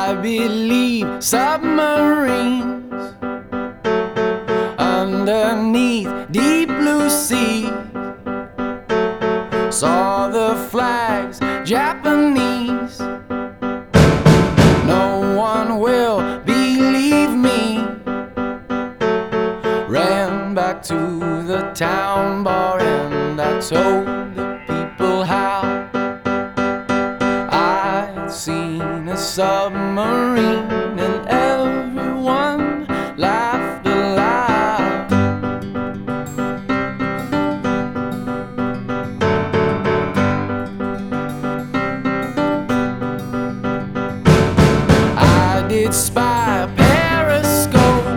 I believe submarines underneath deep blue sea. Saw the flags, Japanese. No one will believe me. Ran back to the town bar and I told the people how I'd seen a submarine, and everyone laughed aloud. I did spy a periscope,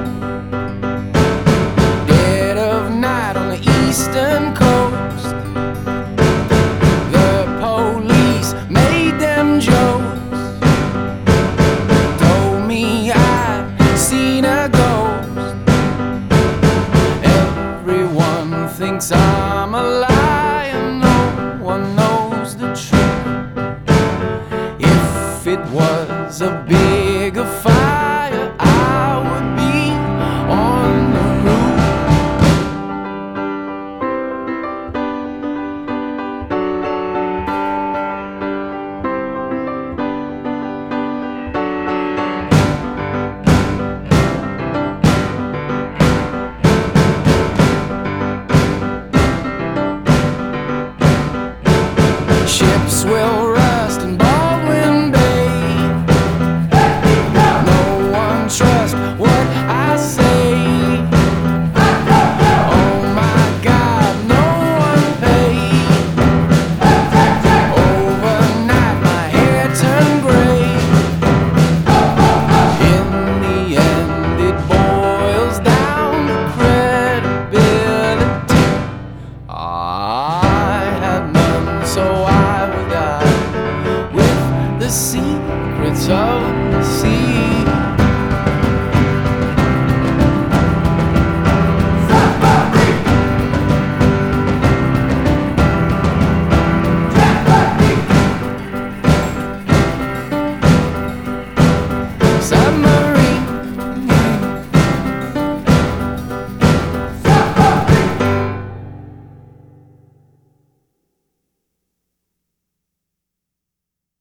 dead of night on the eastern coast. The police made them jokes, told me I'd seen a ghost. Everyone thinks I'm a liar, no one knows the truth. If it was a bigger fight,